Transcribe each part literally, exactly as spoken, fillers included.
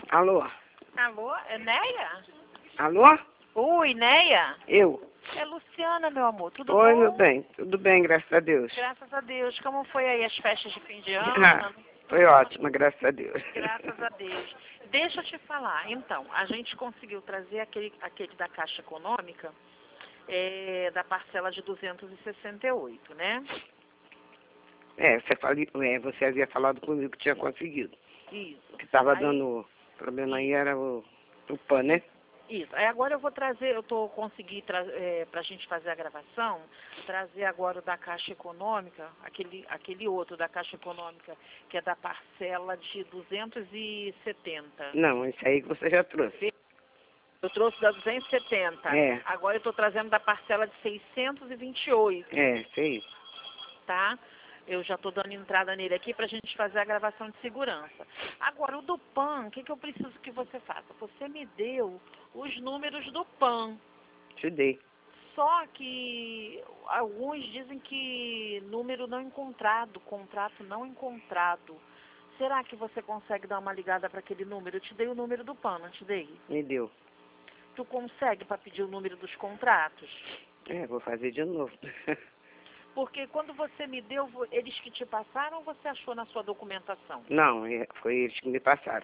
Alô? Alô, é Neia? Alô? Oi, Neia? Eu? É Luciana, meu amor, tudo Oi, bom? meu bem. Tudo bem, graças a Deus. Graças a Deus. Como foi aí as festas de fim de Ah, ano? foi ótima, graças a Deus. Graças a Deus. Deixa eu te falar. Então, a gente conseguiu trazer aquele, aquele da Caixa Econômica, é, da parcela de duzentos e sessenta e oito, né? É, você, fali, é, você havia falado comigo que tinha conseguido. Isso. O que estava Aí- dando problema aí era o, o PAN, né? Isso. Aí agora eu vou trazer, eu estou conseguindo, é, para a gente fazer a gravação, trazer agora o da Caixa Econômica, aquele, aquele outro da Caixa Econômica, que é da parcela de duzentos e setenta. Não, isso aí que você já trouxe. Eu trouxe da duzentos e setenta. É. Agora eu estou trazendo da parcela de seiscentos e vinte e oito, É, sei. tá? Eu já estou dando entrada nele aqui para a gente fazer a gravação de segurança. Agora, o do PAN, o que, que eu preciso que você faça? Você me deu os números do PAN. Te dei. Só que alguns dizem que número não encontrado, contrato não encontrado. Será que você consegue dar uma ligada para aquele número? Eu te dei o número do PAN, não te dei? Me deu. Tu consegue para pedir o número dos contratos? É, vou fazer de novo. Porque quando você me deu, vo- eles que te passaram ou você achou na sua documentação? Não, é, foi eles que me passaram.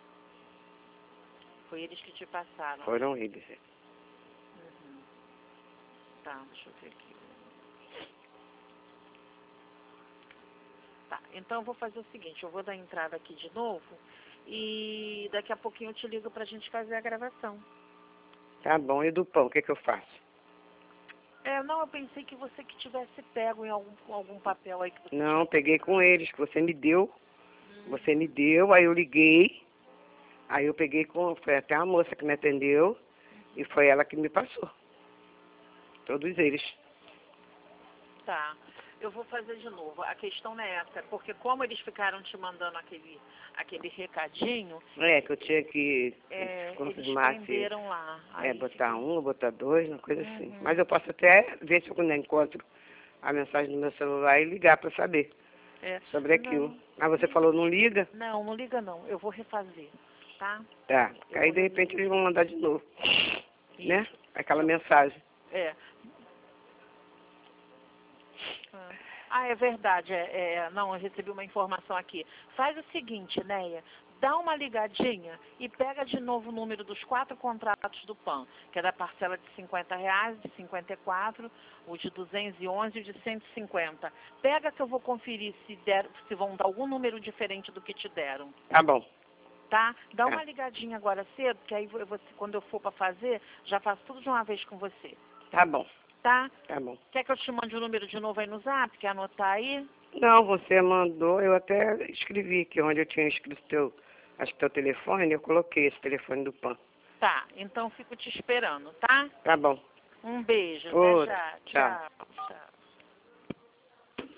Foi eles que te passaram. Foram eles. é. Uhum. Tá, deixa eu ver aqui. Tá, então eu vou fazer o seguinte, eu vou dar entrada aqui de novo e daqui a pouquinho eu te ligo pra gente fazer a gravação. Tá bom, e do pão, o que que eu faço? É, não, eu pensei que você que tivesse pego em algum, algum papel aí que você Não, tinha. peguei com eles, que você me deu. Hum. Você me deu, aí eu liguei. Aí eu peguei com... Foi até a moça que me atendeu. E foi ela que me passou. Todos eles. Tá, eu vou fazer de novo. A questão não é essa, porque como eles ficaram te mandando aquele, aquele recadinho, É, que eu tinha que é, eles confirmar se... prenderam lá. É, Aí botar ficou- um, botar dois, uma coisa assim. Uhum. Mas eu posso até ver se eu não encontro a mensagem no meu celular e ligar para saber É, sobre aquilo. não, Mas você falou, não liga? não, não liga não, eu vou refazer, tá? Tá. Eu Aí vou de refazer. repente eles vão mandar de novo. Né? Isso. Aquela Eu- mensagem. É. Ah, Ah, é verdade. É, é, não, eu recebi uma informação aqui. Faz o seguinte, Neia, dá uma ligadinha e pega de novo o número dos quatro contratos do PAN, que é da parcela de cinquenta reais, de cinquenta e quatro, o de duzentos e onze e o de cento e cinquenta. Pega que eu vou conferir se, der, se vão dar algum número diferente do que te deram. Tá bom. Tá? Dá Tá. uma ligadinha agora cedo, que aí você, quando eu for para fazer, já faço tudo de uma vez com você. Tá bom. Tá? Tá bom. Quer que eu te mande o número de novo aí no zap? Quer anotar aí? Não, você mandou, eu até escrevi aqui onde eu tinha escrito teu, acho que teu telefone, eu coloquei esse telefone do PAN. Tá, então fico te esperando, tá? Tá bom. Um beijo, até Outro. já. Tchau. Tchau, tchau.